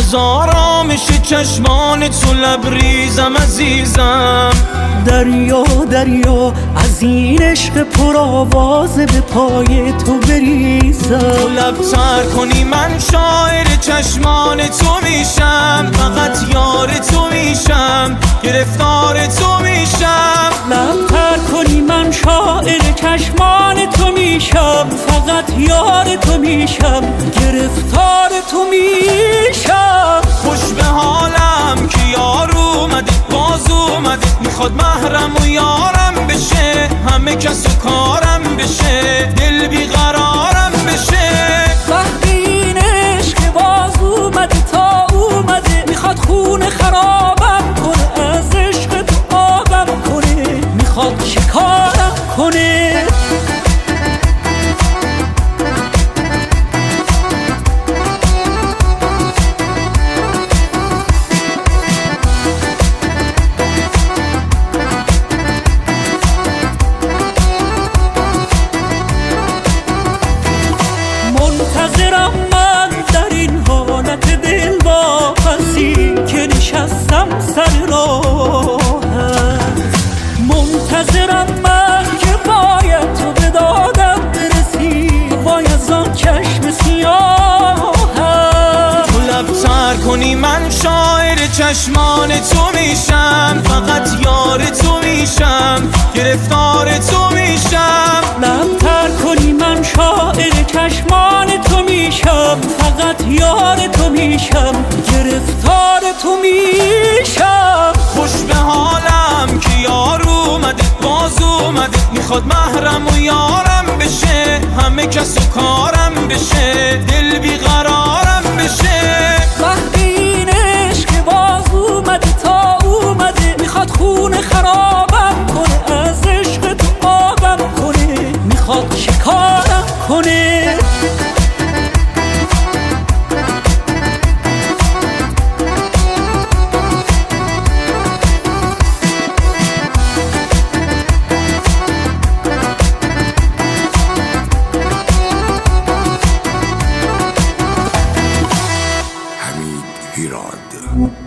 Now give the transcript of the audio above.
از آرامش چشمان تو لبریزم عزیزم. دریا دریا از این عشق پرآوازه به پای تو بریزم. تو لبتر کنی من شاعر چشمان تو میشم، فقط یار تو میشم، گرفتار تو میشم. لبتر کنی من شاعر چشمان تو میشم، فقط یار تو میشم، گرفتار تو میشم. خوش به حالم که یار اومده، باز اومده، میخواد محرم و یارم بشه، همه کس و کارم بشه، دل بیقرارم بشه. وقتی این عشق باز اومده تا اومده، میخواد خون خرابم کنه، از عشق تو آبم کنه، میخواد شکارم کنه. منتظرم من در این حالت دل واپسی که نشستم سر راهت. منتظرم من که باید تو به دادم برسی، وای از آن چشم سیاهت. تو لبتر کنی من شاعر چشمان تو میشم، فقط یار تو میشم، گرفتار تو میشم. لبتر کنی من شاعر چشمان تو میشم، فقط یار تو میشم، گرفتار تو میشم. خوش به حالم که یار اومده، باز اومده، میخواد محرم و یارم بشه، همه کس و کارم بشه، دل بیقرارم بشه. وقتی این عشق باز اومده تا اومده، میخواد خون خرابم کنه، از عشق تو آبم کنه، میخواد شکارم کنه. حمید هیراد.